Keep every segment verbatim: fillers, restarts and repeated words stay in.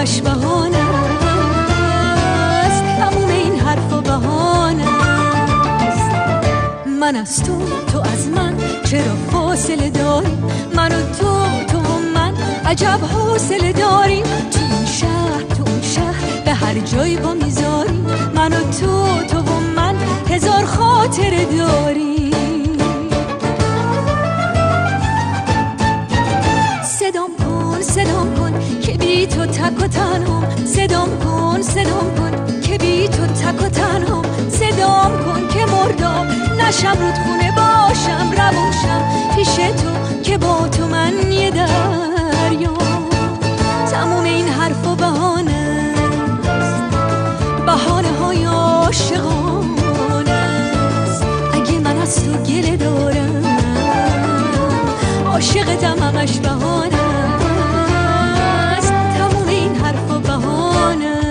همش بهانه است، تموم این حرفا بهانه است. من از تو، تو از من، چرا فاصله داری؟ من و تو، تو و من، عجب حوصله داریم. تو این شهر، تو اون شهر، به هر جایی با میذاریم. من و تو، تو و من، هزار خاطره داریم. صدام کن، صدام کن که بی تو تک و تنهام. صدام کن، صدام کن که بی تو تک و تنهام. صدام کن که مردم نشم، رودخونه باشم، روونشم پیش تو که با تو من یه دریام. تموم این حرفا بهانه است، بهانه های عاشقانه است. اگه من از تو گله دارم، عاشقتم همش بهانه است، تموم این حرفا بهانه است.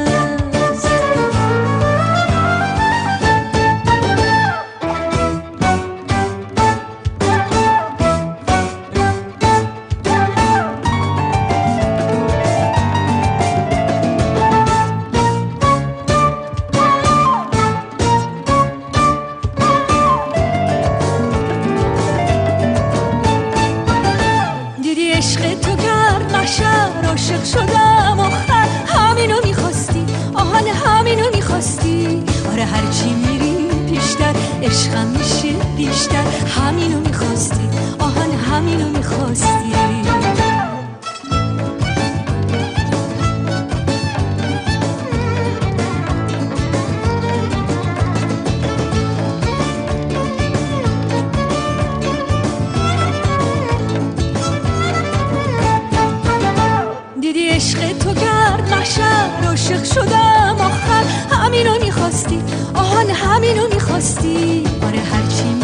عاشق شدم آخر، همینو میخواستی، آهان همینو میخواستی. آره هرچی میری پیشتر عشقم میشه بیشتر. همینو میخواستی، آهان همینو میخواستی. عشق تو کرد محشر، عاشق شدم آخر، همینو میخواستی، آهان همینو میخواستی. آره هرچی